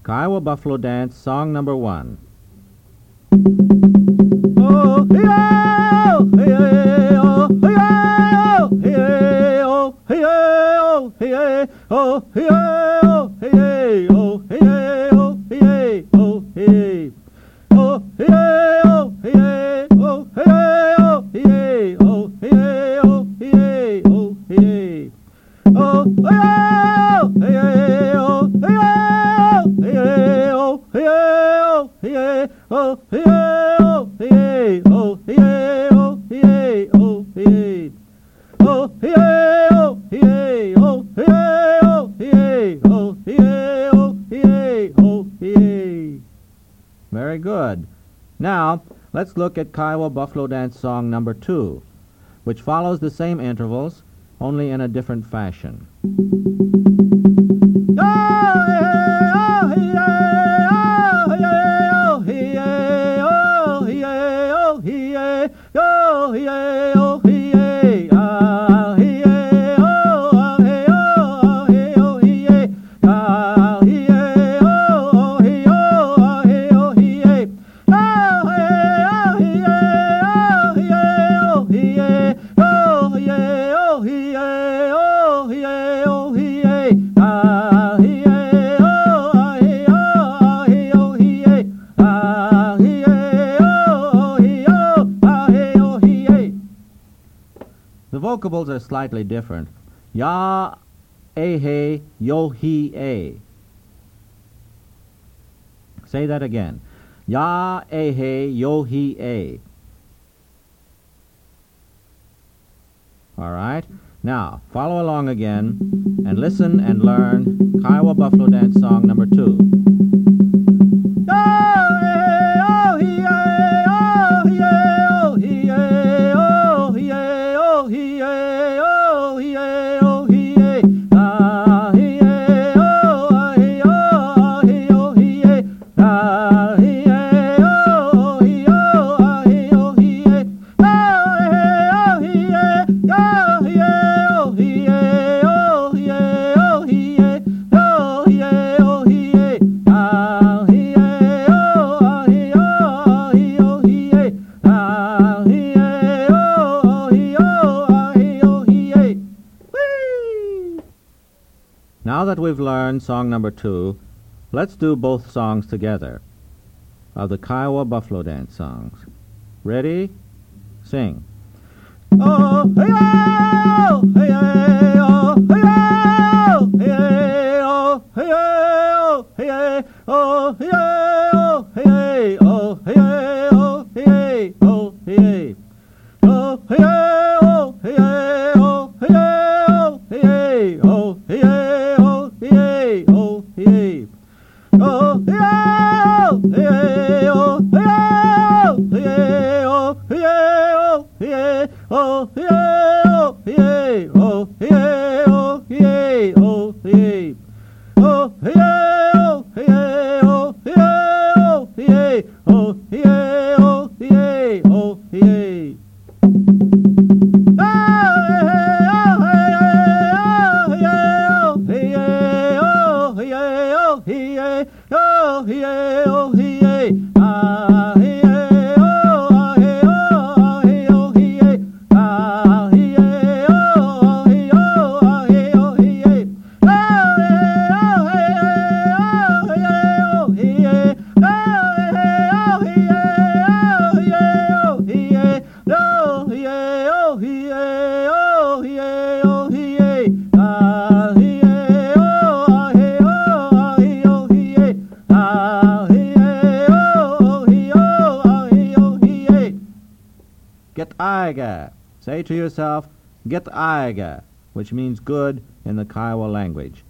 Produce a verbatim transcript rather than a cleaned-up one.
Kiowa Buffalo Dance, song number one. Oh, yeah, oh, yeah, oh, yeah, oh, yeah, oh, yeah, oh, yeah, oh, yeah, oh, yeah, oh, yeah, oh, yeah, oh, yeah. Oh, yeah, oh, yeah, oh, yeah, oh, yeah, oh, yeah, oh, yeah, oh, yeah. Oh, yeah, oh, yeah, oh, yeah, oh, yeah, oh, yeah, oh, yeah, oh, yeah, oh, yeah, oh, yeah, oh, yeah. Oh, yeah, oh, yeah, oh, yeah, oh, yeah, oh, yeah, oh, yeah, oh, yeah. Very good. Now, let's look at Kiowa Buffalo Dance song number two, which follows the same intervals, only in a different fashion. The vocables are slightly different. Ya, eh, hey, yo, he, a. Say that again. Ya, eh, hey, yo, he, a. All right. Now, follow along again and listen and learn Kiowa Buffalo Dance song number two. Now that we've learned song number two, let's do both songs together of the Kiowa Buffalo Dance songs. Ready? Sing. Oh, hey, oh, hey, oh, hey, oh, hey, oh, hey, oh, hey, oh, hey, oh, hey, oh, hey, oh, hey, oh, hey. Oh, hey, oh, hey, oh, hey, oh, hey, oh, hey, oh, hey. Oh, yeah, oh, yeah, oh, yeah, oh, yeah, oh, yeah, oh, yeah, oh, yeah, oh, yeah, oh, yeah, oh, yeah. Oh, yeah, oh, yeah, oh, yeah, oh, yeah, oh, yeah, oh, yeah. Oh, yeah, oh, yeah, ah, yeah, oh, ah, yeah, oh, ah, yeah, oh, yeah, ah, yeah, oh, ah, yeah, oh, ah, yeah, oh, yeah, ah, yeah, oh, yeah, ah, yeah, oh, yeah, oh, yeah, oh, yeah, oh, yeah, oh, yeah, oh, yeah, oh, yeah, ah, yeah, oh, ah, yeah, oh, Get aiga. Say to yourself, get aiga, which means good in the Kiowa language.